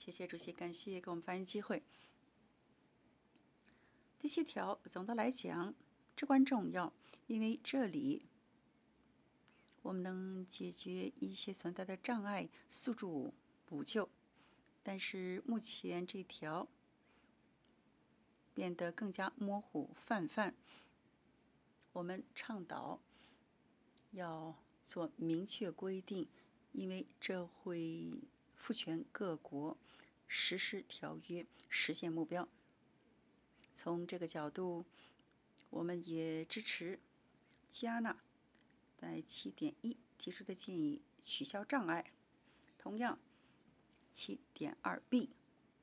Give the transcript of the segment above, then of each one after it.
谢谢主席，感谢给我们发言机会。第7条，总的来讲至关重要，因为这里我们能解决一些存在的障碍，速助补救。但是目前这条变得更加模糊泛泛，我们倡导要做明确规定，因为这会赋权各国实施条约，实现目标。从这个角度，我们也支持加纳在7.1提出的建议，取消障碍。同样7.2b，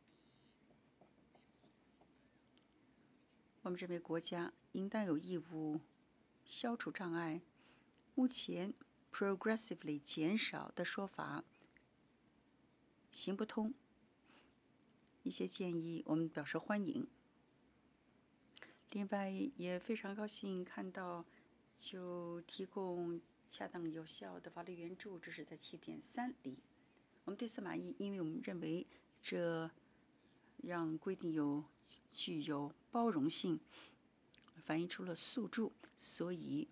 我们认为国家应当有义务消除障碍。目前 progressively 减少的说法行不通，一些建议我们表示欢迎。另外也非常高兴看到就提供恰当有效的法律援助，这是在7.3里。我们对此满意，因为我们认为这让规定具有包容性，反映出了诉诸，所以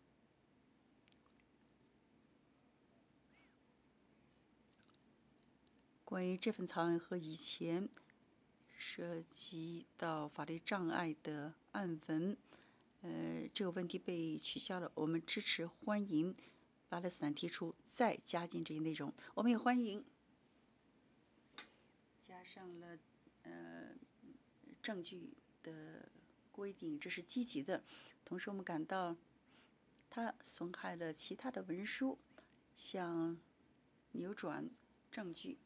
关于这份草案和以前涉及到法律障碍的案文，这个问题被取消了，我们支持欢迎巴勒斯坦提出再加进这些内容。我们也欢迎加上了证据的规定，这是积极的。同时我们感到它损害了其他的文书，像扭转证据。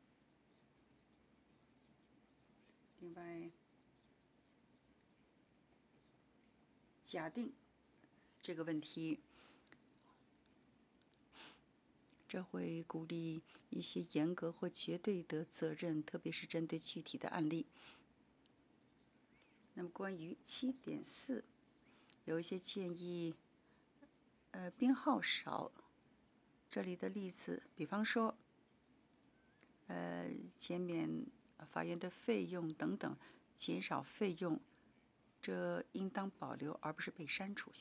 另外假定这个问题，这会鼓励一些严格或绝对的责任，特别是针对具体的案例。那么关于7.4，有一些建议，编号少，这里的例子，比方说，减免法院的费用等等，减少费用，这应当保留，而不是被删除。